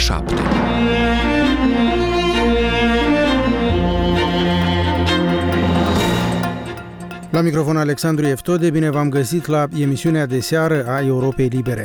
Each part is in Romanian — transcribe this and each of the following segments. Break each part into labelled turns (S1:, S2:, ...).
S1: 7.
S2: La microfon Alexandru Eftode, bine v-am găsit la emisiunea de seară a Europei Libere.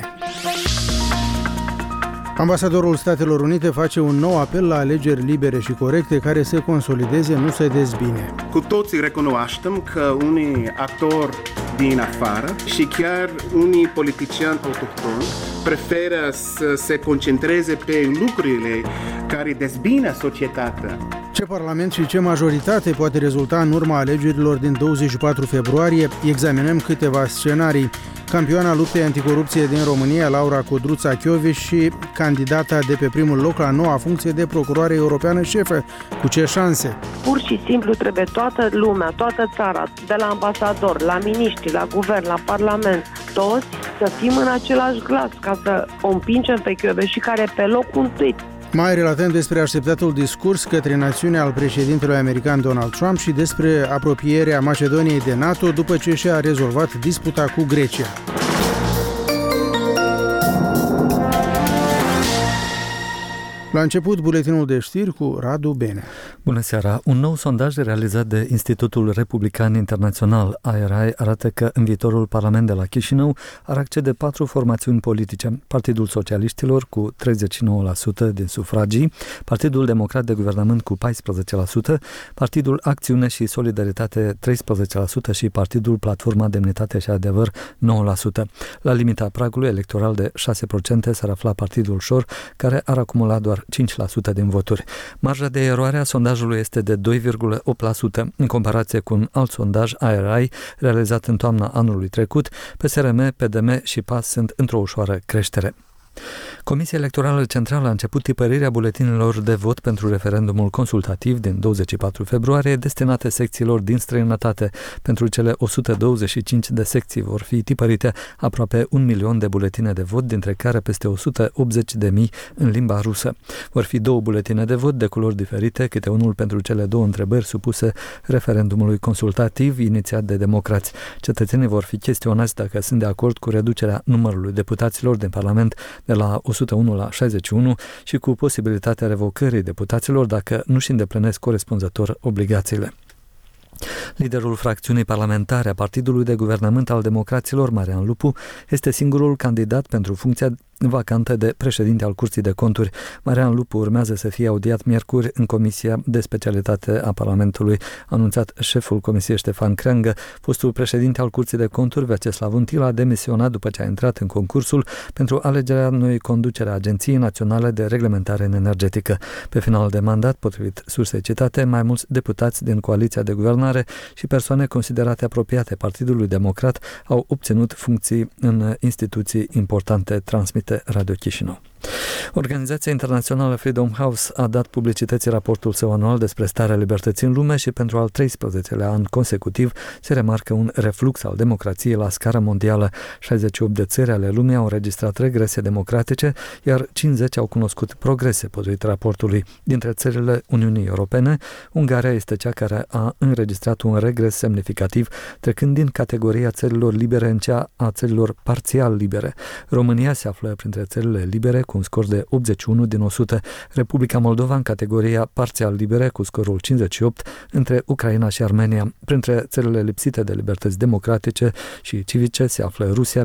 S2: Ambasadorul Statelor Unite face un nou apel la alegeri libere și corecte care să consolideze, nu să dezbine.
S3: Cu toții recunoaștem că unii actori din afară și chiar unii politicieni autohtoni preferă să se concentreze pe lucrurile care dezbină societatea.
S2: Ce parlament și ce majoritate poate rezulta în urma alegerilor din 24 februarie, examinăm câteva scenarii. Campioana luptei anticorupție din România, Laura Codruța-Chioveș, și candidata de pe primul loc la noua funcție de procuroare europeană șefă. Cu ce șanse?
S4: Pur și simplu trebuie toată lumea, toată țara, de la ambasador, la miniștri, la guvern, la parlament, toți să fim în același glas ca să o împingem pe Chioveș, și care pe locul întâi.
S2: Mai relatăm despre așteptatul discurs către națiunea al președintelui american Donald Trump și despre apropierea Macedoniei de NATO după ce și-a rezolvat disputa cu Grecia. La început, buletinul de știri cu Radu Bene.
S5: Bună seara! Un nou sondaj realizat de Institutul Republican Internațional, IRI, arată că în viitorul parlament de la Chișinău ar accede 4 formațiuni politice: Partidul Socialiștilor cu 39% din sufragii, Partidul Democrat de Guvernământ cu 14%, Partidul Acțiune și Solidaritate 13% și Partidul Platforma Demnitate și Adevăr 9%. La limita pragului electoral de 6% s-ar afla Partidul Șor, care ar acumula doar 5% din voturi. Marja de eroare a sondajului este de 2,8%. În comparație cu un alt sondaj IRI realizat în toamna anului trecut, PSRM, PDM și PAS sunt într-o ușoară creștere. Comisia Electorală Centrală a început tipărirea buletinelor de vot pentru referendumul consultativ din 24 februarie destinate secțiilor din străinătate. Pentru cele 125 de secții vor fi tipărite aproape 1 milion de buletine de vot, dintre care peste 180.000 în limba rusă. Vor fi 2 buletine de vot de culori diferite, câte unul pentru cele 2 întrebări supuse referendumului consultativ inițiat de democrați. Cetățenii vor fi chestionați dacă sunt de acord cu reducerea numărului deputaților din Parlament de la 101 la 61 și cu posibilitatea revocării deputaților dacă nu-și îndeplinesc corespunzător obligațiile. Liderul fracțiunii parlamentare a Partidului de Guvernământ al Democraților, Marian Lupu, este singurul candidat pentru funcția vacantă de președinte al Curții de Conturi. Marian Lupu urmează să fie audiat miercuri în Comisia de Specialitate a Parlamentului, a anunțat șeful Comisiei Ștefan Creangă. Fostul președinte al Curții de Conturi, Vyacheslav Until, a demisionat după ce a intrat în concursul pentru alegerea noii conducere a Agenției Naționale de Reglementare Energetică. Pe final de mandat, potrivit sursei citate, mai mulți deputați din coaliția de guvernare și persoane considerate apropiate Partidului Democrat au obținut funcții în instituții importante, transmite Radio Chișinău. Organizația internațională Freedom House a dat publicității raportul său anual despre starea libertății în lume și pentru al 13-lea an consecutiv se remarcă un reflux al democrației la scară mondială. 68 de țări ale lumii au înregistrat regrese democratice, iar 50 au cunoscut progrese, potrivit raportului. Dintre țările Uniunii Europene, Ungaria este cea care a înregistrat un regres semnificativ, trecând din categoria țărilor libere în cea a țărilor parțial libere. România se află printre țările libere cu un scor de 81 din 100, Republica Moldova în categoria parțial libere cu scorul 58, între Ucraina și Armenia. Printre țările lipsite de libertăți democratice și civice se află Rusia,